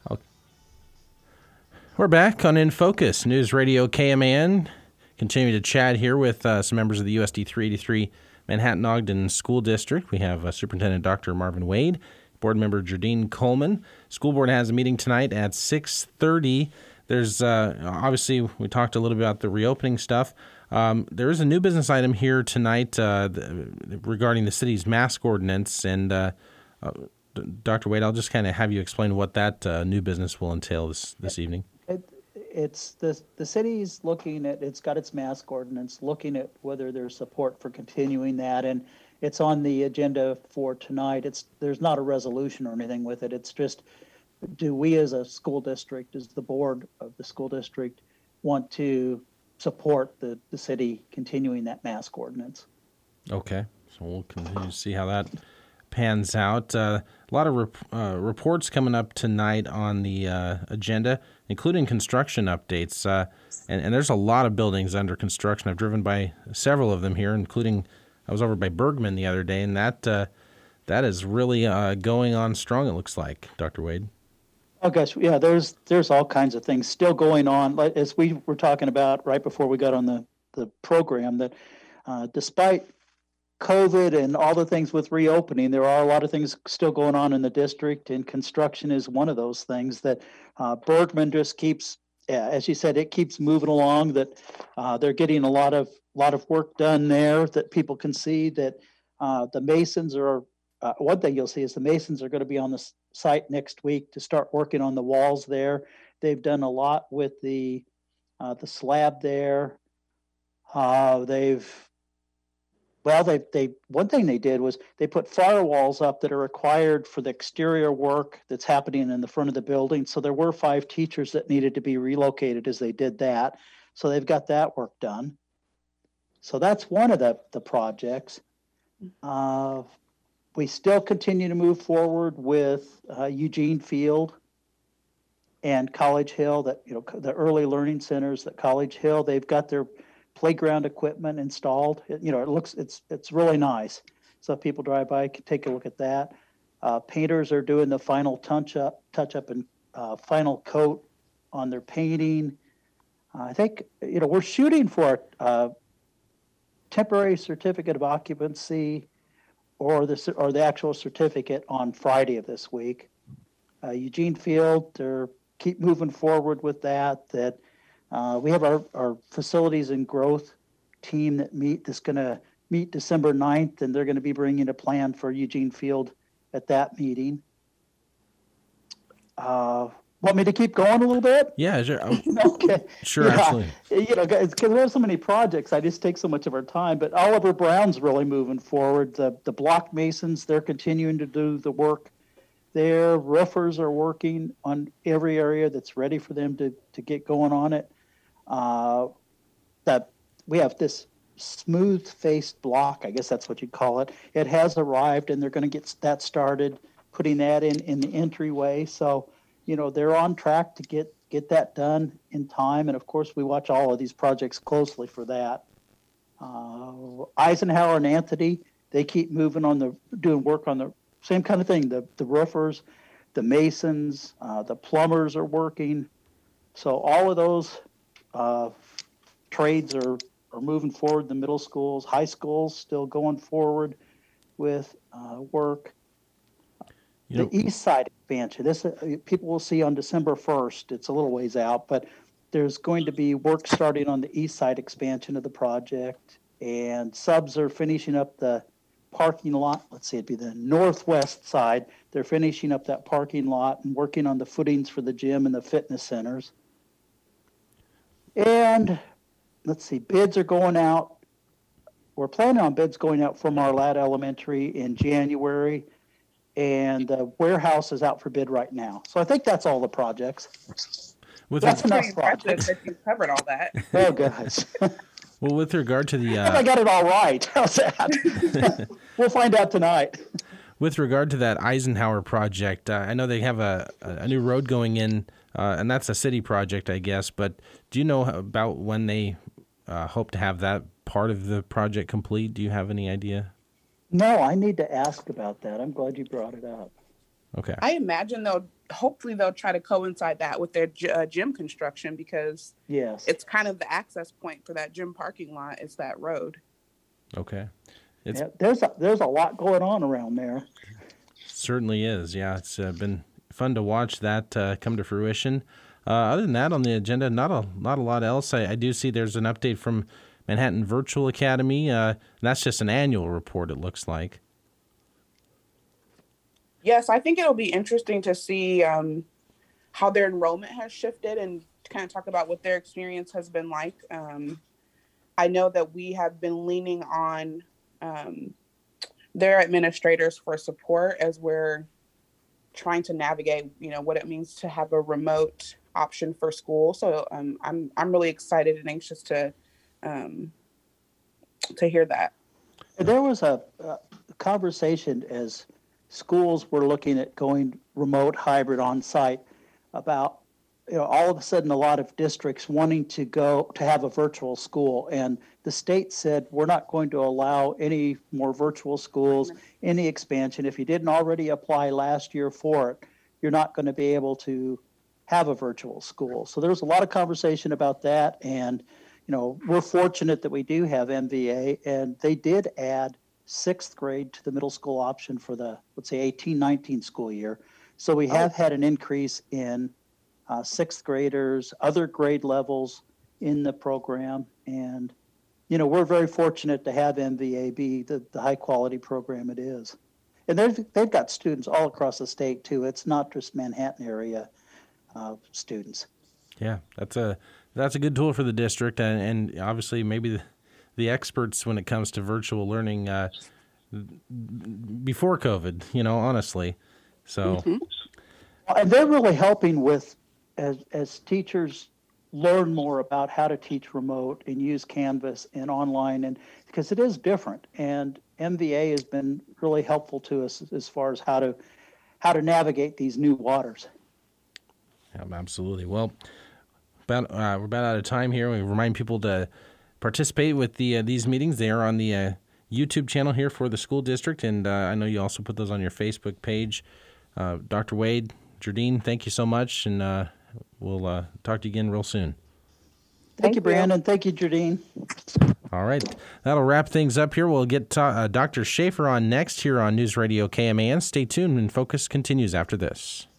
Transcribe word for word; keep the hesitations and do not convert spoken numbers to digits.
We're back on In Focus, News Radio K M A N. Continuing to chat here with uh, some members of the U S D three eighty-three Manhattan-Ogden School District. We have uh, Superintendent Doctor Marvin Wade, Board Member Jardine Coleman. School Board has a meeting tonight at six thirty. There's uh, obviously, we talked a little bit about the reopening stuff. Um, there is a new business item here tonight uh, the, regarding the city's mask ordinance. And uh, uh, Doctor Wade, I'll just kind of have you explain what that uh, new business will entail this, this evening. It, it's the the city's looking at, it's got its mask ordinance, looking at whether there's support for continuing that, and it's on the agenda for tonight. It's there's not a resolution or anything with it. It's just, do we as a school district, as the board of the school district, want to support the, the city continuing that mask ordinance? Okay, so we'll continue to see how that pans out. Uh, a lot of rep- uh, reports coming up tonight on the uh, agenda, including construction updates. Uh, and, and there's a lot of buildings under construction. I've driven by several of them here, including I was over by Bergman the other day, and that uh, that is really uh, going on strong, it looks like, Doctor Wade. Oh gosh, yeah, there's there's all kinds of things still going on. Like, as we were talking about right before we got on the, the program, that uh, despite COVID and all the things with reopening, there are a lot of things still going on in the district, and construction is one of those things that uh, Bergman just keeps, yeah, as you said, it keeps moving along, that uh, they're getting a lot of lot of work done there, that people can see that uh, the masons are, uh, one thing you'll see is the masons are going to be on the site next week to start working on the walls there. They've done a lot with the uh, the slab there. Uh, they've Well, they they one thing they did was they put firewalls up that are required for the exterior work that's happening in the front of the building. So there were five teachers that needed to be relocated as they did that. So they've got that work done. So that's one of the, the projects. Uh, we still continue to move forward with uh, Eugene Field and College Hill, that, you know, the early learning centers at College Hill. They've got their playground equipment installed. It, you know, it looks, it's it's really nice. So if people drive by, can take a look at that. Uh, painters are doing the final touch up, touch up and uh, final coat on their painting. Uh, I think, you know, we're shooting for a uh, temporary certificate of occupancy or the or the actual certificate on Friday of this week. Uh, Eugene Field, they're keep moving forward with that. That Uh, we have our, our facilities and growth team that meet, that's going to meet December ninth, and they're going to be bringing a plan for Eugene Field at that meeting. Uh, want me to keep going a little bit? Yeah, sure. Okay. Sure, yeah. absolutely. You know, because we have so many projects, I just take so much of our time. But Oliver Brown's really moving forward. The, the block masons, they're continuing to do the work there. Roofers are working on every area that's ready for them to, to get going on it. Uh, that we have this smooth-faced block, I guess that's what you'd call it. It has arrived, and they're going to get that started, putting that in in the entryway. So, you know, they're on track to get get that done in time. And of course, we watch all of these projects closely for that. Uh, Eisenhower and Anthony, they keep moving on the doing work on the same kind of thing. The the roofers, the masons, uh, the plumbers are working. So all of those Uh, trades are, are moving forward. The middle schools, high schools still going forward with uh, work. You the know, east side expansion, this uh, people will see on December first. It's a little ways out, but there's going to be work starting on the east side expansion of the project, and subs are finishing up the parking lot. Let's see, it'd be the northwest side. They're finishing up that parking lot and working on the footings for the gym and the fitness centers. And let's see, bids are going out. We're planning on bids going out from our Marlatt Elementary in January, and the warehouse is out for bid right now. So I think that's all the projects. With that's a, enough projects. That you covered all that. Oh, gosh. Well, with regard to the... Uh, I got it all right. How's that? We'll find out tonight. With regard to that Eisenhower project, uh, I know they have a, a new road going in, uh, and that's a city project, I guess. But do you know about when they uh, hope to have that part of the project complete? Do you have any idea? No, I need to ask about that. I'm glad you brought it up. Okay. I imagine they'll hopefully they'll try to coincide that with their uh, gym construction, because yes, it's kind of the access point for that gym parking lot. It's that road. Okay. It's yeah, there's a, there's a lot going on around there. Certainly is. Yeah, it's uh, been fun to watch that uh, come to fruition. Uh, other than that, on the agenda, not a not a lot else. I, I do see there's an update from Manhattan Virtual Academy. Uh, and that's just an annual report, it looks like. Yes, I think it'll be interesting to see um, how their enrollment has shifted and kind of talk about what their experience has been like. Um, I know that we have been leaning on um, their administrators for support as we're trying to navigate, you know, what it means to have a remote option for school. So um, I'm I'm really excited and anxious to um, to hear that. There was a, a conversation as schools were looking at going remote, hybrid, on-site about, you know, all of a sudden a lot of districts wanting to go to have a virtual school, and the state said we're not going to allow any more virtual schools, any expansion. If you didn't already apply last year for it, you're not going to be able to have a virtual school. So there's a lot of conversation about that, and you know, we're fortunate that we do have M V A, and they did add sixth grade to the middle school option for the, let's say, eighteen nineteen school year. So we have had an increase in uh, sixth graders, other grade levels in the program. And, you know, we're very fortunate to have M V A be the, the high quality program it is. And they've, they've got students all across the state too. It's not just Manhattan area uh, students. Yeah, that's a that's a good tool for the district, and, and obviously maybe the, the experts when it comes to virtual learning uh, before COVID, you know, honestly. So, mm-hmm. And they're really helping with, as as teachers learn more about how to teach remote and use Canvas and online, and because it is different. And M V A has been really helpful to us as far as how to how to navigate these new waters. Yeah, absolutely. Well, about uh, we're about out of time here. We remind people to participate with the uh, these meetings. They are on the uh, YouTube channel here for the school district, and uh, I know you also put those on your Facebook page. Uh, Doctor Wade, Jardine, thank you so much, and uh, we'll uh, talk to you again real soon. Thank, Thank you, Brandon. You. Thank you, Jardine. All right. That'll wrap things up here. We'll get uh, Doctor Schaefer on next here on News Radio K M A N. Stay tuned, and Focus continues after this.